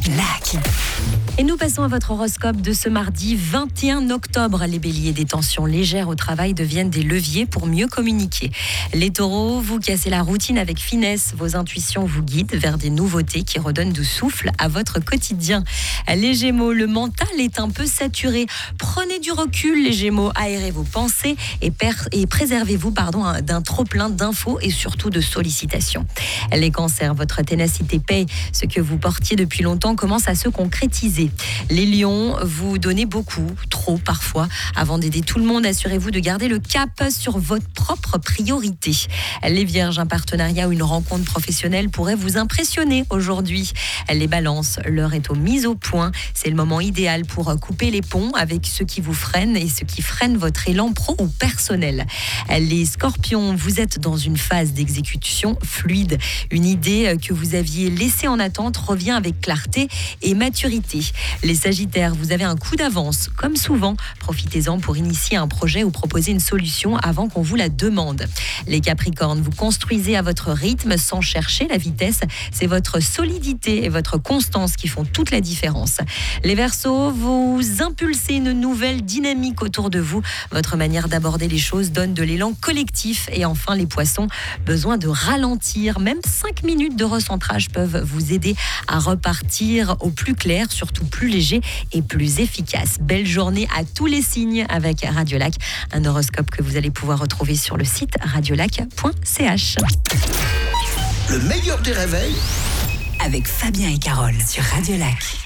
Lac. Et nous passons à votre horoscope de ce mardi 21 octobre. Les béliers, des tensions légères au travail deviennent des leviers pour mieux communiquer. Les taureaux, vous cassez la routine avec finesse. Vos intuitions vous guident vers des nouveautés qui redonnent du souffle à votre quotidien. Les gémeaux, le mental est un peu saturé. Prenez du recul, les gémeaux, aérez vos pensées et préservez-vous d'un trop-plein d'infos et surtout de sollicitations. Les cancers, votre ténacité paye. Ce que vous portiez depuis longtemps commence à se concrétiser. Les lions, vous donnez beaucoup, trop parfois. Avant d'aider tout le monde, assurez-vous de garder le cap sur votre propre priorité. Les vierges, un partenariat ou une rencontre professionnelle pourrait vous impressionner aujourd'hui. Les balances, l'heure est aux mises au point. C'est le moment idéal pour couper les ponts avec ce qui vous freine et ce qui freine votre élan pro ou personnel. Les scorpions, vous êtes dans une phase d'exécution fluide. Une idée que vous aviez laissée en attente revient avec clarté et maturité. Les sagittaires, vous avez un coup d'avance. Comme souvent, profitez-en pour initier un projet ou proposer une solution avant qu'on vous la demande. Les capricornes, vous construisez à votre rythme sans chercher la vitesse. C'est votre solidité et votre constance qui font toute la différence. Les verseaux, vous impulsez une nouvelle dynamique autour de vous. Votre manière d'aborder les choses donne de l'élan collectif. Et enfin, les poissons, besoin de ralentir. Même 5 minutes de recentrage peuvent vous aider à repartir au plus clair, surtout plus léger et plus efficace. Belle journée à tous les signes avec Radiolac, un horoscope que vous allez pouvoir retrouver sur le site radiolac.ch. Le meilleur des réveils Avec Fabien et Carole sur Radiolac.